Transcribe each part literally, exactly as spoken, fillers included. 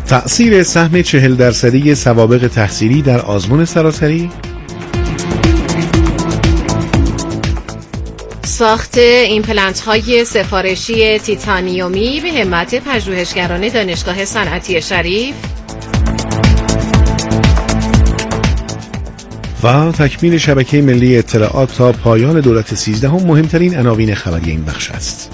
تأثیر سهم چهل درصدی سوابق تحصیلی در آزمون سراسری، ساخت ایمپلنت های سفارشی تیتانیومی به همت پژوهشگران دانشگاه صنعتی شریف و تکمیل شبکه ملی اطلاعات تا پایان دولت سیزدهم مهمترین عناوین خبری این بخش است.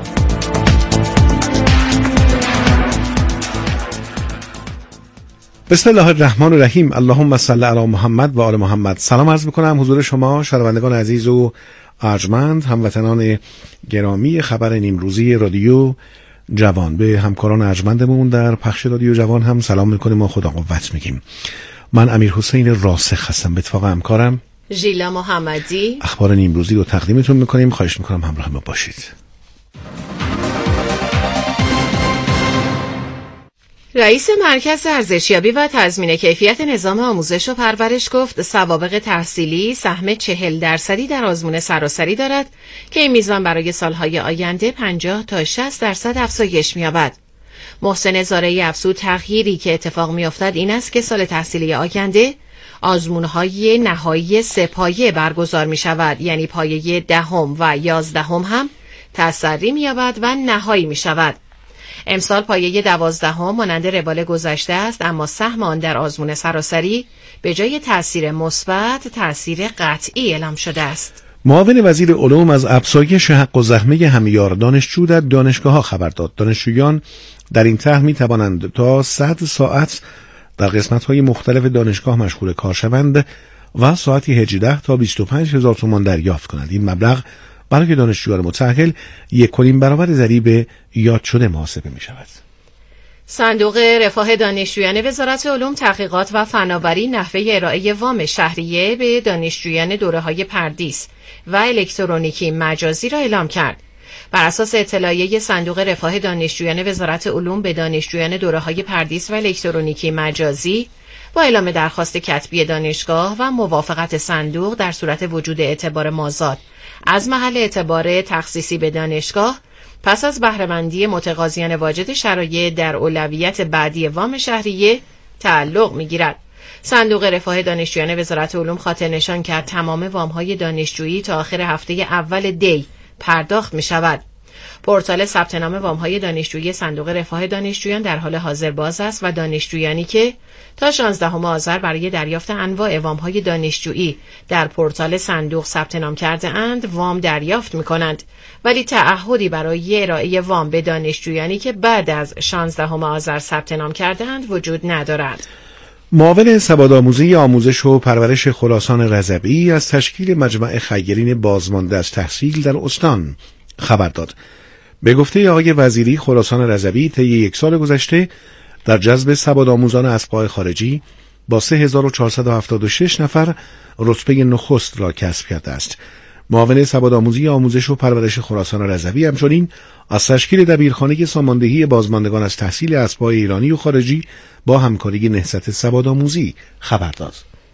بسم الله الرحمن الرحیم. اللهم صل علی محمد و آل محمد. سلام عرض میکنم حضور شما شنوندگان عزیز و ارجمند، هموطنان گرامی خبر نیمروزی رادیو جوان. به همکاران ارجمندمون در پخش رادیو جوان هم سلام میکنیم و خدا قوت میگیم. من امیر حسین راسخ هستم، به اتفاق همکارم ژیلا محمدی. اخبار نیمروزی رو تقدیمتون میکنیم، خواهش میکنم همراه ما باشید. رئیس مرکز ارزشیابی و تضمین کیفیت نظام آموزش و پرورش گفت سوابق تحصیلی سهم چهل درصدی در آزمون سراسری دارد که این میزان برای سالهای آینده پنجاه تا شصت درصد افزایش می‌یابد. محسن زارعی افزود تغییری که اتفاق می‌افتد این است که سال تحصیلی آینده آزمون‌های نهایی سه پایه برگزار می‌شود، یعنی پایه دهم و یازدهم هم تسری می‌یابد و نهایی می‌شود. امسال پایه دوازدهم مانند روال گذشته است، اما سهم آن در آزمون سراسری به جای تأثیر مثبت تأثیر قطعی اعلام شده است. معاون وزیر علوم از افزایش حق و زحمه همیار دانشجو در دانشگاه‌ها خبر داد. دانشجویان در این طرح می‌توانند تا صد ساعت در قسمت‌های مختلف دانشگاه مشغول کار شوند و ساعتی هجده تا بیست و پنج هزار تومان دریافت کنند. این مبلغ برای دانشجویان متأهل یک و نیم برابر ضریب یاد شده محاسبه می شود. صندوق رفاه دانشجویان وزارت علوم تحقیقات و فناوری نحوه ارائه وام شهریه به دانشجویان دوره‌های پردیس و الکترونیکی مجازی را اعلام کرد. بر اساس اطلاعیه صندوق رفاه دانشجویان وزارت علوم به دانشجویان دوره‌های پردیس و الکترونیکی مجازی با اعلام درخواست کتبی دانشگاه و موافقت صندوق در صورت وجود اعتبار مازاد از محل اعتبار تخصیصی به دانشگاه، پس از بهره‌مندی متقاضیان واجد شرایط در اولویت بعدی وام شهریه تعلق می‌گیرد. صندوق رفاه دانشجویان وزارت علوم خاطر نشان کرد تمام وام‌های دانشجویی تا آخر هفته اول دی پرداخت می‌شود. پورتال ثبت نام وام‌های دانشجویی صندوق رفاه دانشجویان در حال حاضر باز است و دانشجویانی که تا شانزدهم آذر برای دریافت انواع وام‌های دانشجویی در پورتال صندوق ثبت نام کرده اند وام دریافت می‌کنند، ولی تعهدی برای ارائه وام به دانشجویانی که بعد از شانزدهم آذر ثبت نام کرده اند وجود ندارد. معاون سوادآموزی آموزش و پرورش خراسان رضوی از تشکیل مجمع خیرین بازمانده از تحصیل در استان خبر داد. به گفته آقای وزیری، خراسان رضوی طی یک سال گذشته در جذب سوادآموزان اسباق خارجی با سه هزار و چهارصد و هفتاد و شش نفر رتبه نخست را کسب کرده است. معاون سوادآموزی آموزش و پرورش خراسان رضوی همچنین از تشکیل دبیرخانه ساماندهی بازماندگان از تحصیل اسباق ایرانی و خارجی با همکاری نهضت سوادآموزی خبر داد.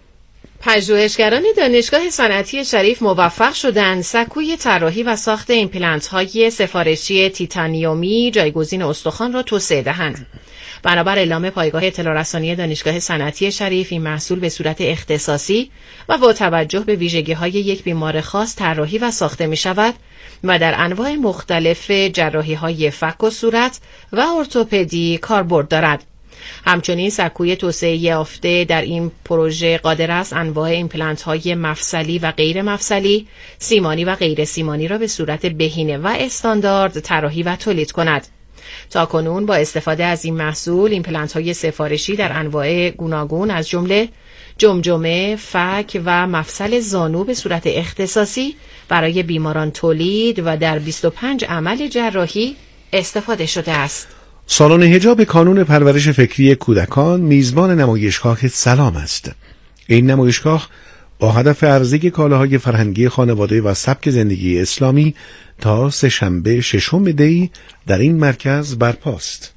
پژوهشگران دانشگاه صنعتی شریف موفق شدند سکوی طراحی و ساخت ایمپلنت‌های سفارشی تیتانیومی جایگزین استخوان را توسعه دهند. بنابر اعلام پایگاه اطلاع رسانی دانشگاه صنعتی شریف، این محصول به صورت اختصاصی و با توجه به ویژگی‌های یک بیمار خاص طراحی و ساخته می‌شود و در انواع مختلف جراحی‌های فک و صورت و ارتوپدی کاربرد دارد. همچنین سکوی توسعه یافته در این پروژه قادر است انواع ایمپلنت‌های مفصلی و غیر مفصلی، سیمانی و غیر سیمانی را به صورت بهینه و استاندارد طراحی و تولید کند. تاکنون با استفاده از این محصول ایمپلنت‌های سفارشی در انواع گوناگون از جمله جمجمه، فک و مفصل زانو به صورت اختصاصی برای بیماران تولید و در بیست و پنج عمل جراحی استفاده شده است. سالن حجاب کانون پرورش فکری کودکان میزبان نمایشگاه سلام است. این نمایشگاه با هدف عرضه کالاهای فرهنگی خانواده و سبک زندگی اسلامی تا سه‌شنبه ششم دی در این مرکز برپاست.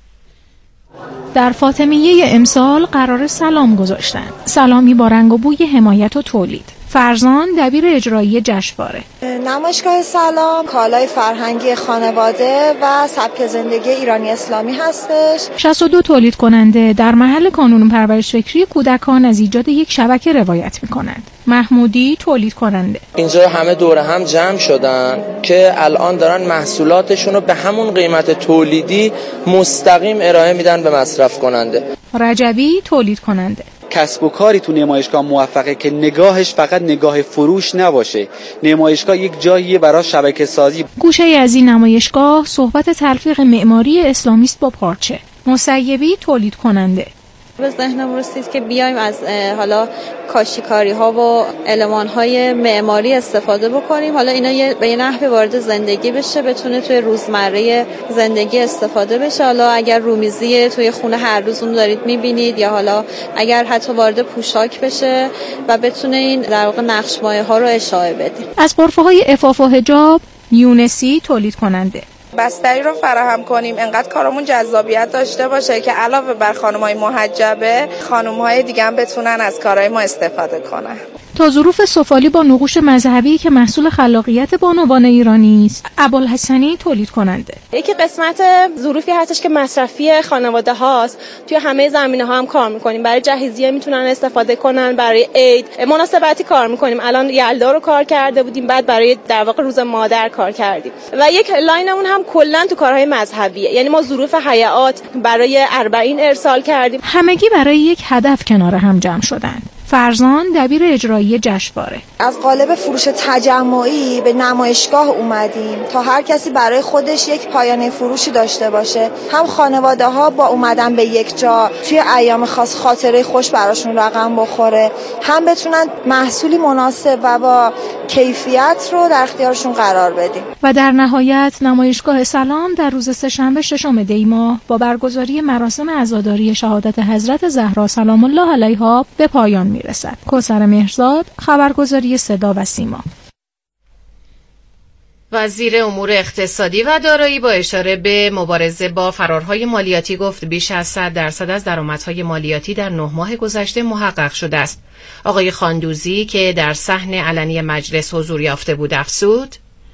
در فاطمیه امسال قرار سلام گذاشتن. سلامی با رنگ و بوی حمایت و تولید. فرزان دبیر اجرایی جشنواره. نمایشگاه سلام کالای فرهنگی خانواده و سبک زندگی ایرانی اسلامی هستش. شصت و دو تولید کننده در محل کانون پرورش فکری کودکان از ایجاد یک شبکه روایت می‌کنند. محمودی تولید کننده. اینجا همه دور هم جمع شدن که الان دارن محصولاتشون رو به همون قیمت تولیدی مستقیم ارائه میدن به مصرف کننده. رجبی تولید کننده. کسب و کاری تو نمایشگاه موفقه که نگاهش فقط نگاه فروش نباشه. نمایشگاه یک جاییه برای شبکه سازی. گوشه از این نمایشگاه صحبت تلفیق معماری اسلامی است با پارچه. مسیبی تولید کننده. به ذهنم رسید که بیایم از حالا کاشیکاری ها و المان های معماری استفاده بکنیم. حالا اینا به یه نحوی وارد زندگی بشه، بتونه توی روزمره زندگی استفاده بشه. حالا اگر رومیزی توی خونه هر روز اون دارید میبینید، یا حالا اگر حتی وارد پوشاک بشه و بتونه این در واقع نقش مایه ها رو اشاعه بدیم. از برفه های عفاف و حجاب یونسی تولید کننده. بستری رو فراهم کنیم انقدر کارمون جذابیت داشته باشه که علاوه بر خانم‌های محجبه خانم‌های دیگه هم بتونن از کارهای ما استفاده کنن. تا ظروف سفالی با نقوش مذهبی که محصول خلاقیت بانوان ایرانی است، ابوالحسنی تولید کننده. یکی قسمت ظروفی هستش که مصرفی خانواده هاست، توی همه زمینه‌ها هم کار می‌کنیم. برای جهیزیه میتونن استفاده کنن، برای عید مناسبتی کار می‌کنیم. الان یلدا رو کار کرده بودیم، بعد برای در واقع روز مادر کار کردیم. و یک لاینمون هم کلا تو کارهای مذهبیه، یعنی ما ظروف حیات برای اربعین ارسال کردیم. همگی برای یک هدف کنار هم جمع شدند. فرزان دبیر اجرایی جشنواره. از قالب فروش تجمعی به نمایشگاه اومدیم تا هر کسی برای خودش یک پایانه فروشی داشته باشه. هم خانواده ها با اومدن به یک جا توی ایام خاص خاطره خوش براشون رقم بخوره، هم بتونن محصولی مناسب و با کیفیت رو در اختیارشون قرار بدیم. و در نهایت نمایشگاه سلام در روز سه‌شنبه ششم دی ماه با برگزاری مراسم عزاداری شهادت حضرت زهرا سلام الله علیها به پایان میرسد. کوثر مهرزاد، خبرگزاری صدا و سیما. وزیر امور اقتصادی و دارایی با اشاره به مبارزه با فرارهای مالیاتی گفت بیش از صد درصد از درآمدهای مالیاتی در نه ماه گذشته محقق شده است. آقای خاندوزی که در صحن علنی مجلس حضور یافته بود افزود: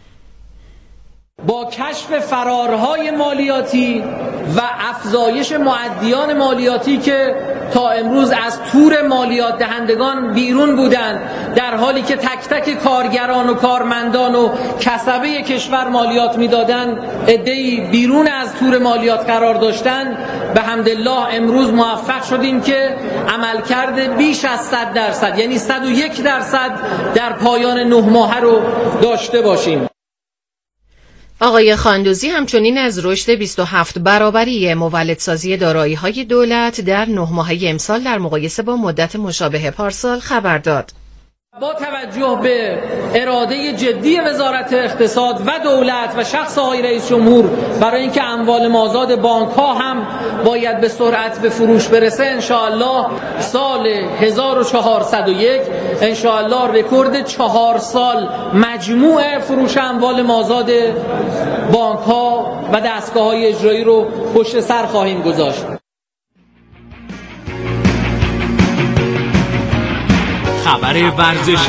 با کشف فرارهای مالیاتی و افزایش معدیان مالیاتی که تا امروز از تور مالیات دهندگان بیرون بودند، در حالی که تک تک کارگران و کارمندان و کسبه کشور مالیات میدادند، عده‌ای بیرون از تور مالیات قرار داشتند، به حمدالله امروز موفق شدیم که عملکرد بیش از صد درصد، یعنی صد و یک درصد در پایان نه ماهه رو داشته باشیم. آقای خاندوزی همچنین از رشد بیست و هفت برابری مولدسازی دارایی‌های دولت در نه ماهه امسال در مقایسه با مدت مشابه پارسال خبر داد. با توجه به اراده جدی وزارت اقتصاد و دولت و شخص آقای رئیس جمهور برای اینکه اموال مازاد بانک‌ها هم باید به سرعت به فروش برسه، انشاءالله سال هزار و چهارصد و یک انشاءالله رکورد چهار سال مجموع فروش اموال مازاد بانک‌ها و دستگاه‌های اجرایی رو پشت سر خواهیم گذاشت. خبر ورزشی.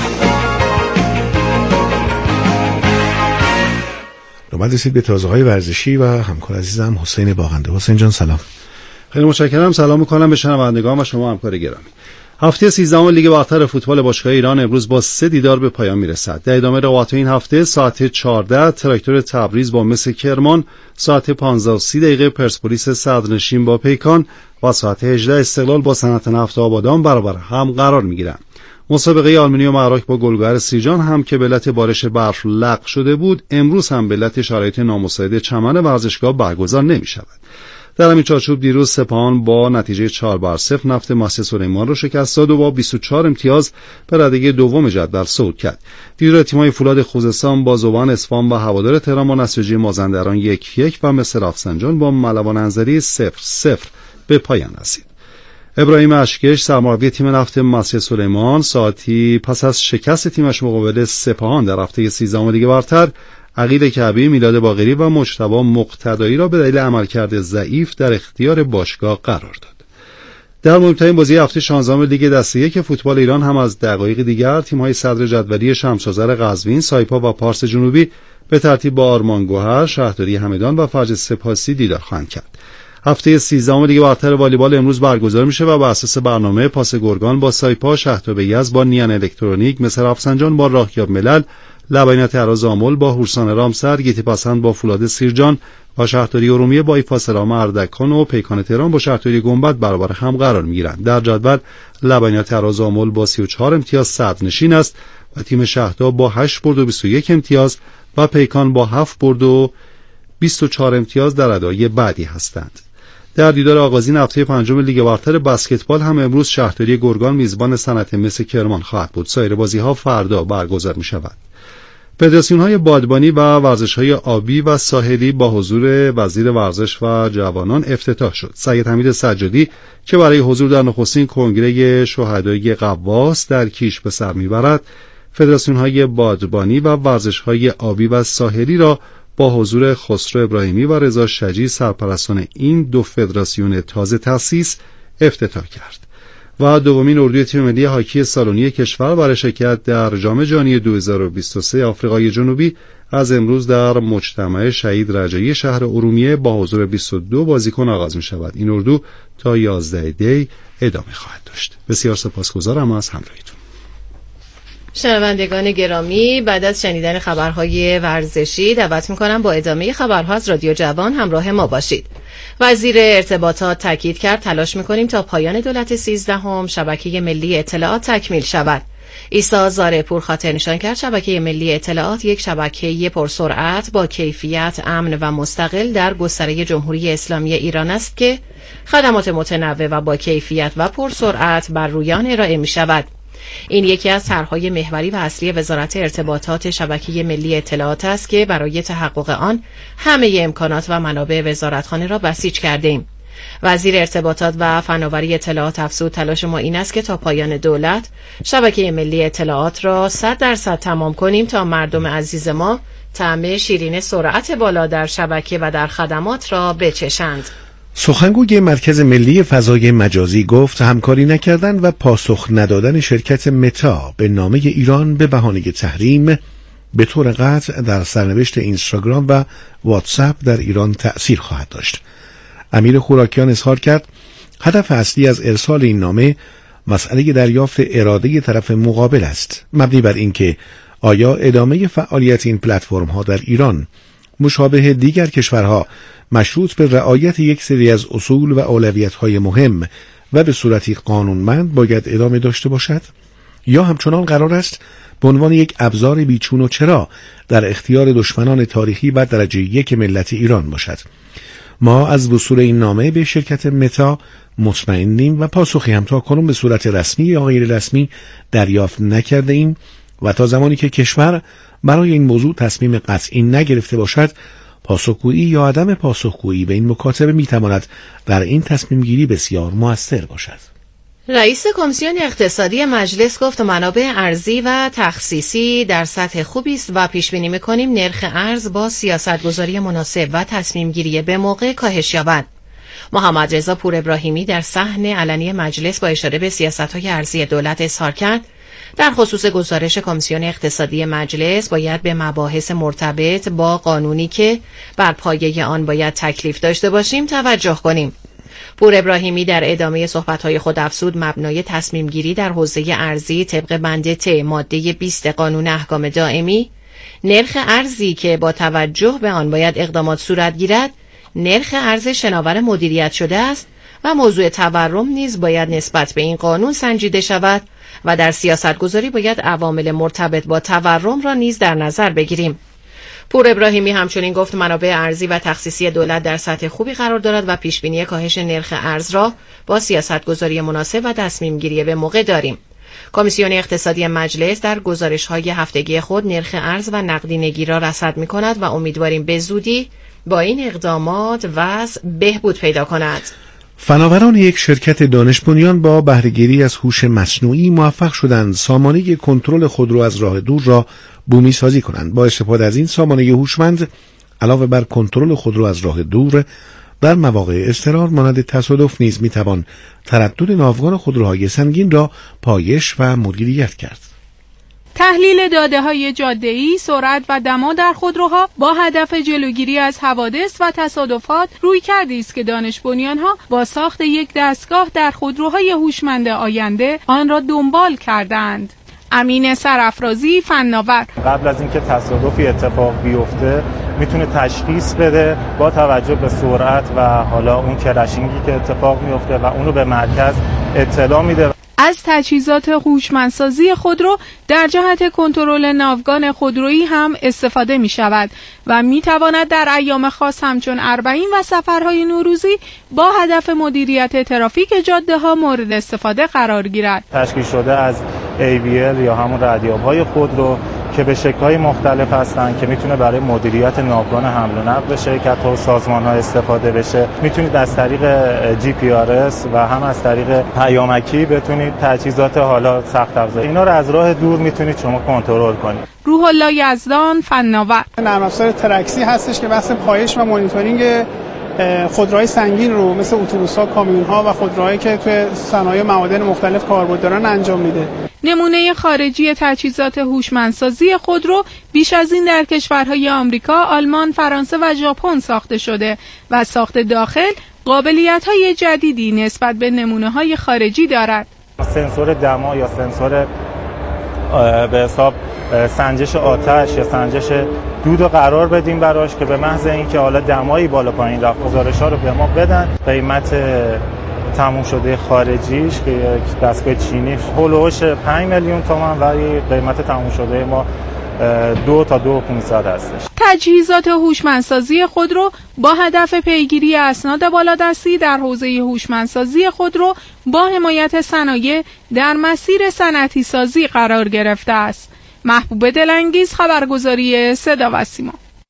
نوبت رسید به تازه‌های ورزشی و همکار عزیزم حسین باغنده. حسین جان سلام. خیلی متشکرم. سلام می‌کنم به شنوندگان و شما همکار گرامی. هفته سیزدهم لیگ برتر فوتبال باشگاه ایران امروز با سه دیدار به پایان میرسد. در ادامه رقابت این هفته ساعت چهارده تراکتور تبریز با مس کرمان، ساعت پانزده و سی دقیقه پرسپولیس صدرنشین با پیکان و ساعت هجده استقلال با صنعت نفت آبادان برابر هم قرار میگیرند. مسابقه آلومینیوم عراق با گلگهر سیرجان هم که به علت بارش برف لغو شده بود، امروز هم به علت شرایط نامساعد چمن ورزشگاه برگزار نمی شود. در همین چارچوب دیروز سپاهان با نتیجه چهار بر صفر نفت ماست سلیمان را شکست داد و با بیست و چهار امتیاز به رده دوم جدول صعود کرد. دیروز تیم‌های فولاد خوزستان با زوبان اصفهان و هوادار تهران با نساجی مازندران یک یک و مس رفسنجان با ملوان انزلی صفر صفر به پایان رسید. ابراهیم اشکش سرمربی تیم نفت ماست سلیمان ساعتی پس از شکست تیمش مقابل سپاهان در هفته سیزدهم لیگ برتر، عقیل کعبی، میلاد باقری و مجتبی مقتدایی را به دلیل عملکرد ضعیف در اختیار باشگاه قرار داد. در مهمترین بازی هفته شانزدهم لیگ دسته یک فوتبال ایران هم از دقایق دیگر تیم‌های صدر جدولی شمس‌آذر قزوین، سایپا و پارس جنوبی به ترتیب با آرمان گوهر، شهرداری همدان و فرج سپاسی دیدار خواهند کرد. هفته سیزدهم لیگ برتر والیبال امروز برگزار میشه و بر اساس برنامه پاس گرگان با سایپا، شهرتاب یزد با نیان الکترونیک، مصر رفسنجان با راهیاب ملل، لبنیات اراز آمل با هورسان رامسر، گیتی پسند با فولاد سیرجان و شهرداری ارومیه با ایفاسرام اردکان و پیکان تهران با شهرداری گنبد برابر هم قرار میگیرند. در جدول لبنیات اراز آمل با سی و چهار امتیاز صدرنشین است و تیم شهرداب با هشت برد و بیست و یک امتیاز و پیکان با هفت برد و بیست و چهار امتیاز در ادای بعدی هستند. در دیدار آغازین هفته پنجم لیگ برتر بسکتبال هم امروز شهرداری گرگان میزبان صنعت مس کرمان خواهد بود. سایر بازی‌ها فردا برگزار می‌شود. فدراسیون‌های بادبانی و ورزش‌های آبی و ساحلی با حضور وزیر ورزش و جوانان افتتاح شد. سید حمید سجادی که برای حضور در نخستین کنگره شهدای غواص در کیش به سر می‌برد، فدراسیون‌های بادبانی و ورزش‌های آبی و ساحلی را با حضور خسرو ابراهیمی و رضا شجی سرپرستان این دو فدراسیون تازه تأسیس افتتاح کرد. و دومین اردوی تیم ملی هاکی سالونی کشور برای شرکت در جام جهانی دو هزار و بیست و سه آفریقای جنوبی از امروز در مجتمع شهید رجایی شهر ارومیه با حضور بیست و دو بازیکن آغاز می شود. این اردو تا یازده دی ادامه خواهد داشت. بسیار سپاسگزارم از همراهیتون. شنوندگان گرامی، بعد از شنیدن خبرهای ورزشی دعوت میکنم با ادامه خبرها از رادیو جوان همراه ما باشید. وزیر ارتباطات تاکید کرد تلاش میکنیم تا پایان دولت سیزدهم شبکه ملی اطلاعات تکمیل شود. عیسی زارپور خاطر نشان کرد شبکه ملی اطلاعات یک شبکه پرسرعت با کیفیت، امن و مستقل در گستره جمهوری اسلامی ایران است که خدمات متنوع و با کیفیت و پرسرعت بر روی آن ارائه می شود. این یکی از طرح‌های محوری و اصلی وزارت ارتباطات شبکه ملی اطلاعات است که برای تحقق آن همه امکانات و منابع وزارتخانه را بسیج کردیم. وزیر ارتباطات و فناوری اطلاعات افزود تلاش ما این است که تا پایان دولت شبکه ملی اطلاعات را صد درصد تمام کنیم تا مردم عزیز ما طعم شیرین سرعت بالا در شبکه و در خدمات را بچشند. سخنگوی مرکز ملی فضای مجازی گفت همکاری نکردن و پاسخ ندادن شرکت متا به نامه ایران به بهانه تحریم به طور قطع در سرنوشت اینستاگرام و واتساپ در ایران تأثیر خواهد داشت. امیر خوراکیان اظهار کرد هدف اصلی از ارسال این نامه مسئله دریافت اراده طرف مقابل است، مبنی بر اینکه آیا ادامه فعالیت این پلتفرم ها در ایران مشابه دیگر کشورها مشروط به رعایت یک سری از اصول و اولویت‌های مهم و به صورتی قانونمند باید ادامه داشته باشد یا همچنان قرار است به عنوان یک ابزار بیچون و چرا در اختیار دشمنان تاریخی و درجه یک ملت ایران باشد. ما از وصول این نامه به شرکت متا مطمئنیم و پاسخی هم تا کنون به صورت رسمی یا غیر رسمی دریافت نکرده ایم و تا زمانی که کشور برای این موضوع تصمیم قطعی نگرفته باشد پاسخگویی یا عدم پاسخگویی به این مکاتبه میتواند در این تصمیم گیری بسیار مؤثر باشد. رئیس کمیسیون اقتصادی مجلس گفت منابع ارزی و تخصیصی در سطح خوبی است و پیش بینی می‌کنیم نرخ ارز با سیاستگذاری مناسب و تصمیم گیری به موقع کاهش یابد. محمد رضا پور ابراهیمی در صحن علنی مجلس با اشاره به سیاست‌های ارزی دولت اظهار کرد در خصوص گزارش کمیسیون اقتصادی مجلس باید به مباحث مرتبط با قانونی که بر پایه آن باید تکلیف داشته باشیم توجه کنیم. پور ابراهیمی در ادامه صحبت‌های خود افزود مبنای تصمیم گیری در حوزه ارزی طبق بند ت ماده بیست قانون احکام دائمی نرخ ارزی که با توجه به آن باید اقدامات صورت گیرد نرخ ارز شناور مدیریت شده است و موضوع تورم نیز باید نسبت به این قانون سنجیده شود و در سیاستگذاری باید عوامل مرتبط با تورم را نیز در نظر بگیریم. پور ابراهیمی همچنین گفت منابع ارزی و تخصیصی دولت در سطح خوبی قرار دارد و پیشبینی کاهش نرخ ارز را با سیاستگذاری مناسب و تصمیم گیری به موقع داریم. کمیسیون اقتصادی مجلس در گزارش‌های هفتگی خود نرخ ارز و نقدینگی را رصد می‌کند و امیدواریم به زودی با این اقدامات وضع بهبود پیدا کند. فناوران یک شرکت دانش بنیان با بهره‌گیری از هوش مصنوعی موفق شدند سامانه کنترل خودرو از راه دور را بومی سازی کنند. با استفاده از این سامانه هوشمند علاوه بر کنترل خودرو از راه دور در مواقع اضطرار مانند تصادف نیز میتوان تردد ناوگان خودروهای سنگین را پایش و مدیریت کرد. تحلیل داده‌های جاده‌ای، سرعت و دما در خودروها با هدف جلوگیری از حوادث و تصادفات رویکردی است که دانش بنیان‌ها با ساخت یک دستگاه در خودروهای هوشمند آینده آن را دنبال کردند. امین سرافرازی، فناور: قبل از اینکه تصادفی اتفاق بیفته میتونه تشخیص بده با توجه به سرعت و حالا اون کراشینگی که اتفاق میفته و اونو به مرکز اطلاع میده. از تجهیزات هوشمندسازی خودرو در جهت کنترل ناوگان خودرویی هم استفاده می شود و می تواند در ایام خاص همچون اربعین و سفرهای نوروزی با هدف مدیریت ترافیک جاده ها مورد استفاده قرار گیرد. تشکیل شده از ای وی ال یا همون ردیاب‌های خودرو که به شکل‌های مختلف هستن که میتونه برای مدیریت ناوگان حمل و نقل به شرکت‌ها و سازمان‌ها استفاده بشه. میتونید از طریق جی پی آر اس و هم از طریق پیامکی بتونید تجهیزات حالا سخت افزار اینا رو از راه دور میتونید شما کنترل کنید. روح الله یزدان، فناور: نرم افزار ترکسی هستش که بحث پایش و مانیتورینگ خودروهای سنگین رو مثل اتوبوس‌ها، کامیون‌ها و خودروهایی که توی صنایع معادن مختلف کاربرد دارن انجام میده. نمونه خارجی تجهیزات هوشمندسازی خودرو بیش از این در کشورهای آمریکا، آلمان، فرانسه و ژاپن ساخته شده و ساخت داخل قابلیت‌های جدیدی نسبت به نمونه‌های خارجی دارد. سنسور دما یا سنسور به حساب سنجش آتش یا سنجش دود رو قرار بدیم براش که به محض اینکه حالا دمایی بالا پایین رفت گزارش‌ها رو به ما بدن. قیمت تموم شده خارجیش که یک دستگاه چینی هولوش پنج میلیون تومان و قیمت تموم شده ما دو تا دو پونصد هستش. تجهیزات هوشمندسازی خودرو با هدف پیگیری اسناد بالادستی در حوزه هوشمندسازی خودرو با حمایت صنایع در مسیر صنعتی سازی قرار گرفته است. محبوب دلانگیز، خبرگزاری صدا و سیما.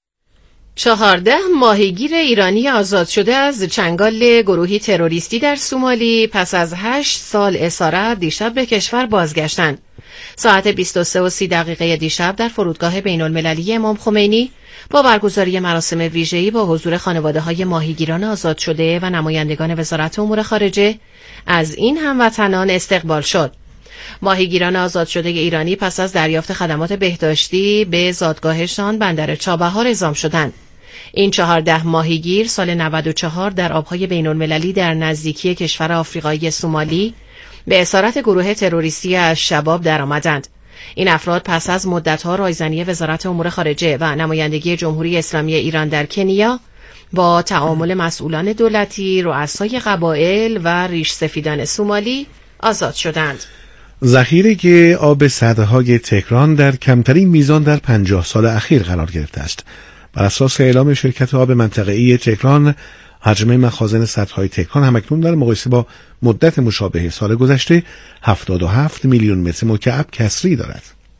چهارده ماهیگیر ایرانی آزاد شده از چنگال گروهی تروریستی در سومالی پس از هشت سال اسارت دیشب به کشور بازگشتند. ساعت بیست و سه و سی دقیقه دیشب در فرودگاه بین المللی امام خمینی با برگزاری مراسم ویژه‌ای با حضور خانواده‌های ماهیگیران آزاد شده و نمایندگان وزارت امور خارجه از این هموطنان استقبال شد. ماهیگیران آزاد شده ایرانی پس از دریافت خدمات بهداشتی به زادگاهشان بندر چابهار اعزام شدند. این چهارده ماهیگیر سال نود و چهار در آبهای بین المللی در نزدیکی کشور آفریقایی سومالی به اسارت گروه تروریستی الشباب درآمدند. این افراد پس از مدت‌ها رایزنی وزارت امور خارجه و نمایندگی جمهوری اسلامی ایران در کنیا با تعامل مسئولان دولتی، رؤسای قبایل و ریش سفیدان سومالی آزاد شدند. ذخیره آب سدهای تهران در کمترین میزان در پنجاه سال اخیر قرار گرفته است. بر اساس اعلام شرکت آب منطقه‌ای تهران، حجم مخازن سدهای تهران همکنون در مقایسه با مدت مشابه سال گذشته هفتاد و هفت میلیون متر مکعب کسری دارد.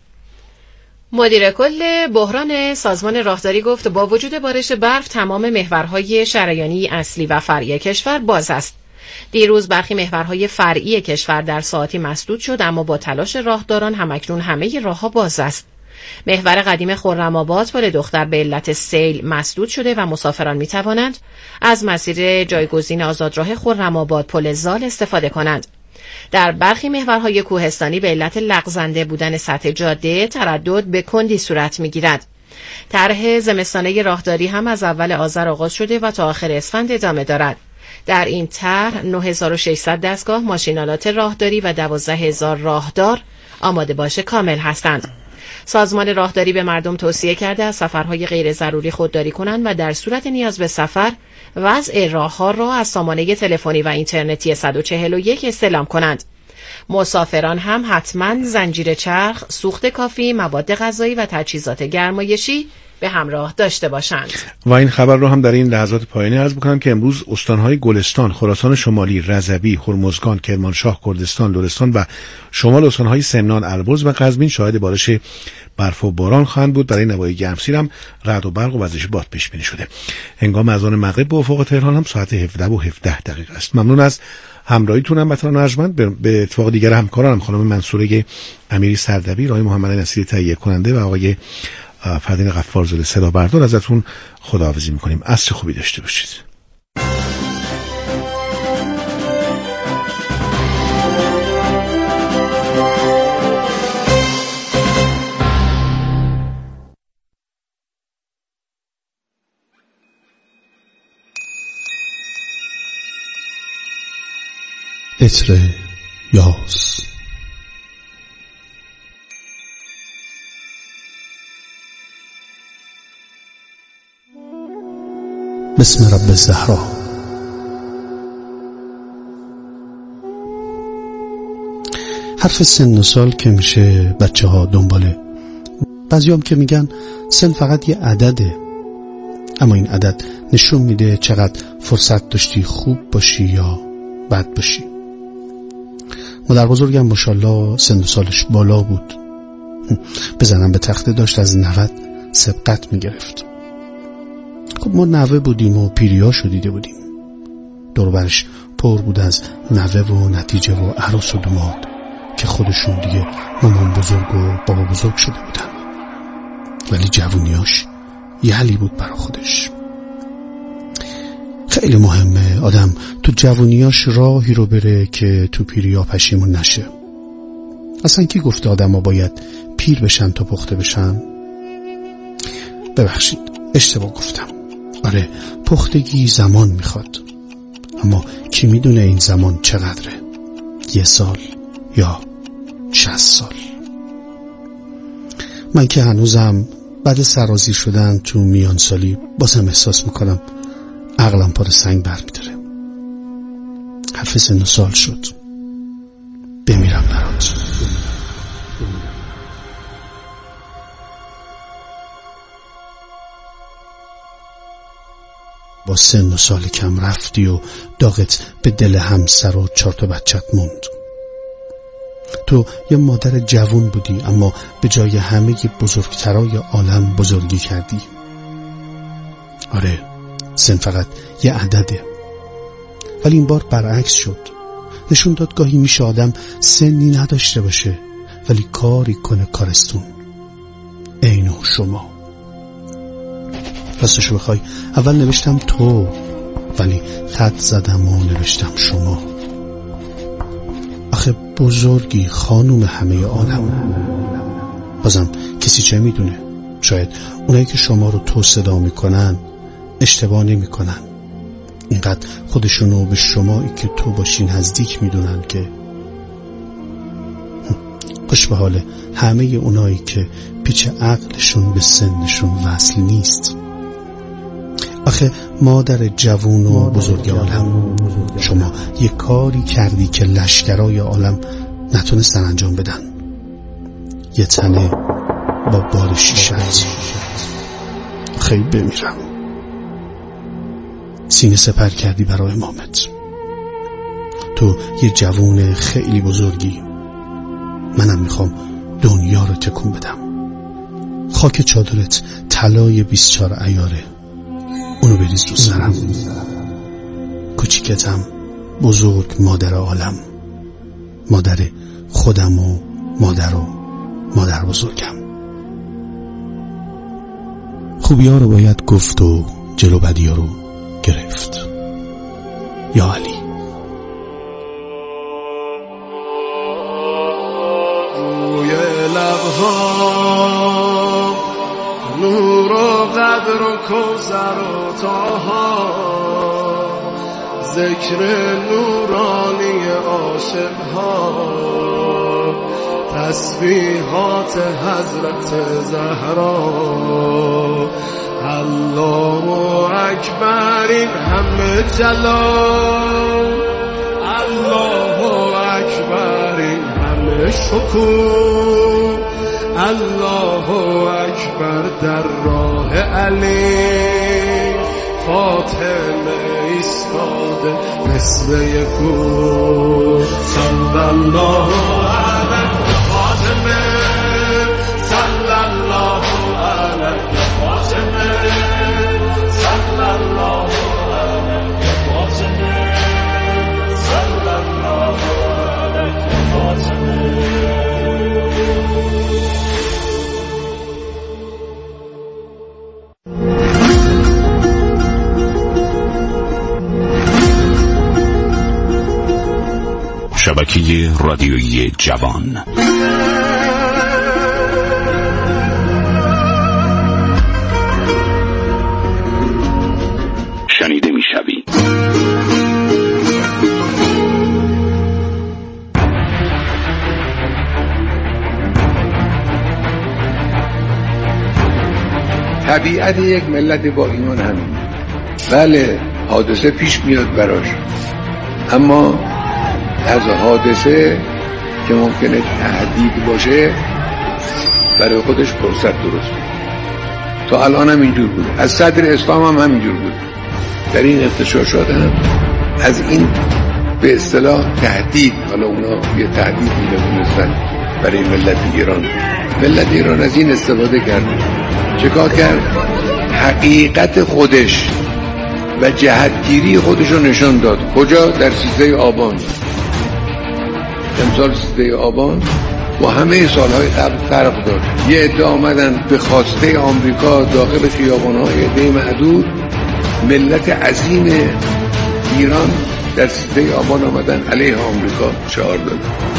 مدیر کل بحران سازمان راهداری گفت با وجود بارش برف تمام محورهای شریانی اصلی و فرعی کشور باز است. دیروز برخی محورهای فرعی کشور در ساعتی مسدود شد، اما با تلاش راهداران همکنون همه راهها باز است. محور قدیم خرم‌آباد پل دختر به علت سیل مسدود شده و مسافران می توانند از مسیر جایگزین آزادراه خرم‌آباد پل زال استفاده کنند. در برخی محورهای کوهستانی به علت لغزنده بودن سطح جاده تردد به کندی صورت می گیرد. طرح زمستانه راهداری هم از اول آذر آغاز شده و تا آخر اسفند ادامه دارد. در این طرح نه هزار و ششصد دستگاه ماشین‌آلات راهداری و دوازده هزار راهدار آماده باش کامل هستند. سازمان راهداری به مردم توصیه کرده از سفرهای غیر ضروری خودداری کنند و در صورت نیاز به سفر وضع راه‌ها را از سامانه تلفنی و اینترنتی صد و چهل و یک استلام کنند. مسافران هم حتما زنجیر چرخ، سوخت کافی، مواد غذایی و تجهیزات گرمایشی به همراه داشته باشند. و این خبر رو هم در این لحظات پایانی عرض بکنم که امروز استانهای گلستان، خراسان شمالی، رضوی، هرمزگان، کرمانشاه، کردستان، لرستان و شمال استانهای سمنان، البرز و قزوین شاهد بارش برف و باران خواهند بود. برای نواحی گرمسیر هم رعد و برق و وزش باد پیش بینی شده. هنگام اذان مغرب به افق تهران هم ساعت هفده و هفده دقیقه است. ممنون از همراهیتونم بطران ارجمند. به اتفاق دیگر همکارانم خانم منصوره امیری سردبیر، آقای محمد نصیری تهیه کننده و آقای فردین غفارزاده صدا بردار ازتون خداحافظی میکنیم. عصر خوبی داشته باشید. عطر یاس. بسم رب الزهرا. حرف سن و سال که میشه بچه ها دنباله. بعضی هم که میگن سن فقط یه عدده، اما این عدد نشون میده چقدر فرصت داشتی خوب باشی یا بد باشی. مادر بزرگم ماشاءالله سن و سالش بالا بود، بزنم به تخته داشت از نود سبقت میگرفت. خب ما نوه بودیم و پیریاشو دیده بودیم، دور برش پر بود از نوه و نتیجه و عروس و داماد که خودشون دیگه مامان بزرگ و بابا بزرگ شده بودن، ولی جوونیاش یلی بود برا خودش. خیلی مهمه آدم تو جوونیاش راهی رو بره که تو پیریا پشیمون نشه. اصلا کی گفته آدم ها باید پیر بشن تا پخته بشن؟ ببخشید اشتباه گفتم. آره پختگی زمان میخواد، اما کی میدونه این زمان چقدره؟ یه سال یا شصت سال؟ من که هنوزم بعد سرازیر شدن تو میان سالی بازم احساس میکنم عقلم پار سنگ برمیداره. حرف سن و سال شد، بمیرم برات. با سن و سال کم رفتی و داغت به دل همسر و چهار تا بچت موند. تو یه مادر جوون بودی، اما به جای همه بزرگترای عالم بزرگی کردی. آره سن فقط یه عدده، ولی این بار برعکس شد. نشون داد گاهی میشه آدم سنی نداشته باشه ولی کاری کنه کارستون. اینو شما راستشو بخوای اول نوشتم تو، ولی خط زدم و نوشتم شما. آخه بزرگی خانوم همه عالم. بازم کسی چه میدونه، شاید اونایی که شما رو تو صدا میکنن اشتباه نمیکنن، اینقدر خودشونو به شمایی که تو باشی نزدیک میدونن که خوش به حال همه اونایی که پیچ عقلشون به سنشون وصل نیست. آخه مادر جوون و بزرگ عالم، شما یه کاری کردی که لشکرای عالم نتونستن انجام بدن. یه تنه با بار شیشت. خیلی بمیرم. سینه سپر کردی برای امامت. تو یه جوون خیلی بزرگی، منم میخوام دنیا رو تکون بدم. خاک چادرت طلای بیست چار عیاره، اونو بریز رو سرم. کوچیکتم بزرگ مادر عالم، مادر خودم و مادر و مادر بزرگم. خوبی ها رو باید گفت و جلو بدی ها رو گرفت. یا علی. روی لبها نور و قدر و کوثر و طاها، ذکر نورانی عاشقها، تسبیحات حضرت زهرا. الله اکبر این همه جلال، الله اکبر این همه شکوه، الله اکبر در راه علی. فاطمه ایستاده مثل یک گل. صلی الله علیه فاطمه، صلی الله علیه فاطمه، صلی الله علیه فاطمه، صلی الله علیه فاطمه. شبکه رادیویی جوان. شنیده میشوید. طبیعت یک ملت با ایمان همین. بله حادثه پیش میاد براش، اما از حادثه که ممکنه تهدید باشه برای خودش فرصت درست بود. تا الان هم اینجور بود، از صدر اسلام هم همینجور بود. در این اغتشاشات هم از این به اصطلاح تهدید، حالا اونا یه تهدید می‌دونستن برای ملت ایران. ملت ایران از این استفاده کرد. چیکار کرد؟ حقیقت خودش و جهتگیری خودش رو نشان داد. کجا؟ در سیزده آبان. امسال سیزده آبان با همه سالهای قبل فرق داشت. یه عده آمدن به خواسته آمریکا داخل خیابان‌های عده معدود، ملت عظیم ایران در سیزده آبان آمدن علیه آمریکا شعار دادن.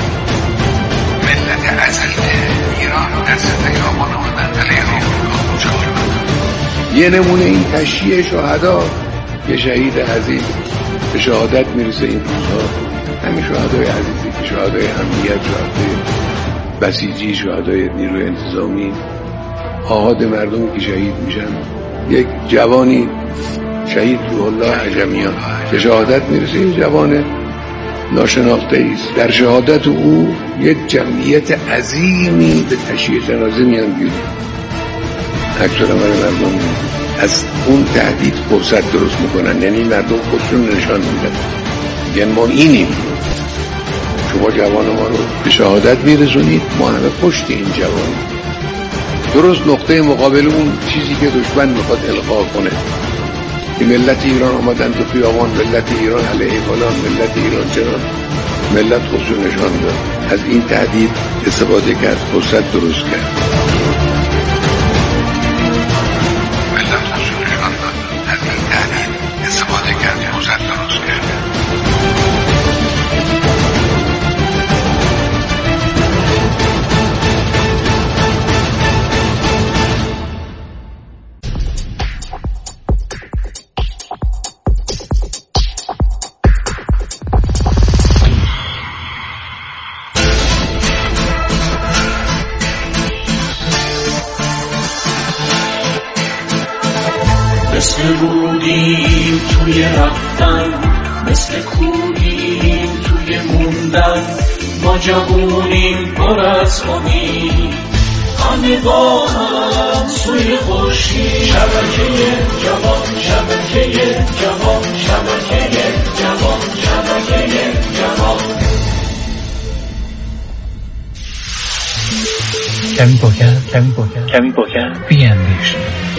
ملت عظیم ایران در سیزده آبان آمدن علیه آمریکا شعار دادن. یه نمونه این تشییع شهدا، یه شهید عظیم به شهادت میرسه این روزها. همین شهدای عزیزی که شهدای امنیت، شهدای بسیجی، شهدای نیروی انتظامی، آحاد مردم که شهید میشن. یک جوانی شهید روح الله عجمیان به شهادت میرسه، این جوان ناشناخته است. در شهادت او یک جمعیت عظیمی به تشییع جنازه میان بیرون. اکثر مردم از اون تهدید فرصت درست میکنن، یعنی مردم خودشون نشان میدن، یعنی ما اینیم، شما جوان ما رو به شهادت میرسونید، ما همه پشت این جوان. درست نقطه مقابل اون چیزی که دشمن میخواد القا کنه. این ملت ایران آمدن تو خیابان، ملت ایران علیه فلان، ملت ایران چرا، ملت خودشون نشان داد. از این تهدید استفاده کرد، فرصت درست کرد. ملت خودشون نشان داد. از این تهدید استفاده کرد، فرصت درست کرد. مثل رودیم توی رفتن، مثل کودیم توی موندن، ما جوونیم پر از امید، همه با هم سوی خورشید. شبکه جوان، شبکه جوان، شبکه جوان، شبکه جوان. کمی پاکن، کمی پاکن، کمی پاکن، بیاندیش.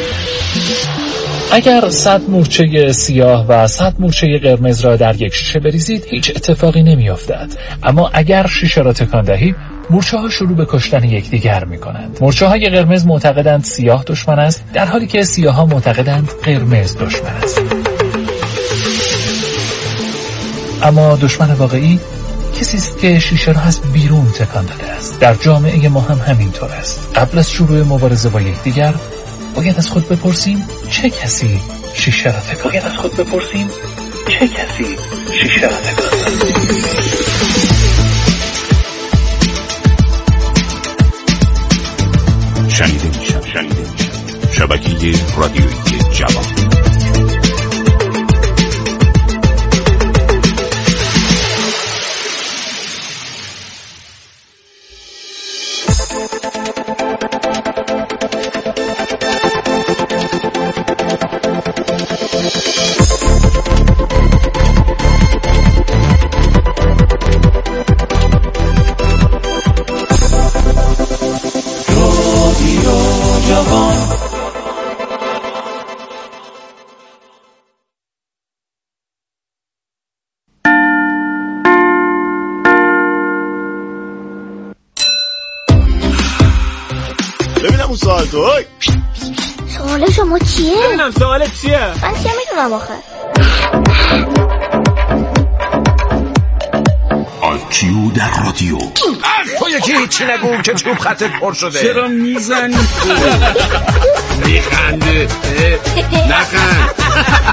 اگر صد مورچه سیاه و صد مورچه قرمز را در یک شیشه بریزید هیچ اتفاقی نمی افتد. اما اگر شیشه را تکان دهید مورچه ها شروع به کشتن یکدیگر می کنند. مورچه های قرمز معتقدند سیاه دشمن است، در حالی که سیاه ها معتقدند قرمز دشمن است. اما دشمن واقعی کسی است که شیشه را از بیرون تکان داده است. در جامعه ما هم همینطور است. قبل از شروع مبارزه با یکدیگر باید از خود بپرسیم چه کسی شیشه را تکان باید از خود بپرسیم چه کسی شیشه را تکان داد. شنیده میشم شنیده میشم شبکه رادیویی جوان. ببینم اون سوال تو. سوال شما چیه؟ ببینم سوالت چیه؟ من چه میدونم آخه. آی کیو در رادیو. تو یکی هیچی نگو که چوب خطت پر شده. چرا میزنی؟ میخنده. نخند.